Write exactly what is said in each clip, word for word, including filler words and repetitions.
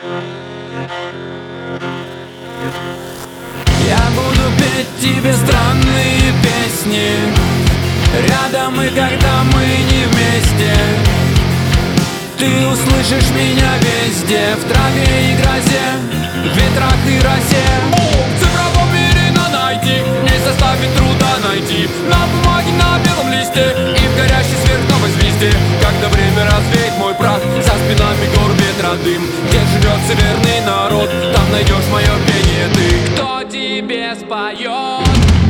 Я буду петь тебе странные песни рядом, и когда мы не вместе, ты услышишь меня везде, в траве и грозе, в ветрах и росе. В цифровом мире на найти не составит труда найти на бумаге, на белом листе и в горящей сверхновой звезде. Когда время развеет мой прах, за спинами гор ветра дым, где живет северный народ, там найдешь мое пение ты. Кто тебе споет?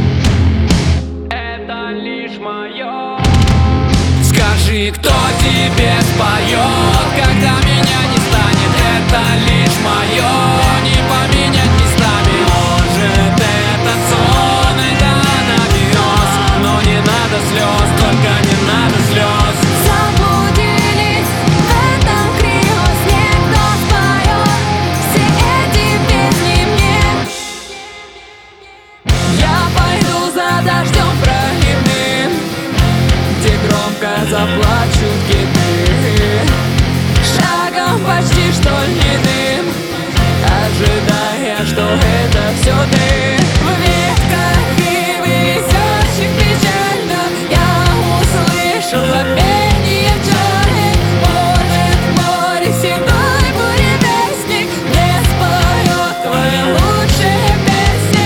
Это лишь мое. Скажи, кто тебе споет, когда меня не станет? Это лишь мое, не поменять местами. Может, это сон, это навез, но не надо слез, только не надо слез. Заблудились в этом криосне, кто споет все эти песни мне. Я пойду за дождем проливным, где громко заплачут киты, шагом почти что ледяным, ожидая, что это все ты. В ветках и везёшек печально я услышала пение пчелы. Может, море седой буревестник не споет твои лучшие песни.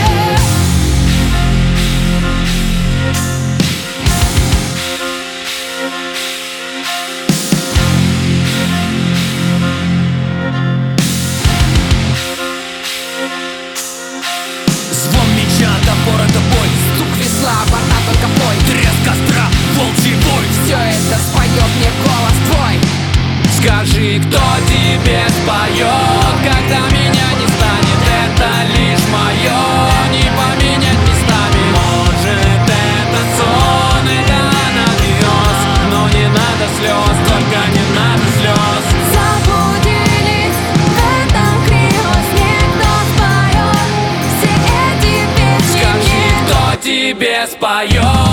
Звон меча, топор — это бой, Стук весла, борта только бой. треск костра, волчий вой. Все это споет мне голос твой. Скажи, кто тебе споет, когда меня не станет? Это лишь мое, не поменять местами. Может, это сон, это навез, но не надо слез, только не надо слез. Заблудились в этом криосне, кто споет все эти песни Скажи, мне. кто тебе споет?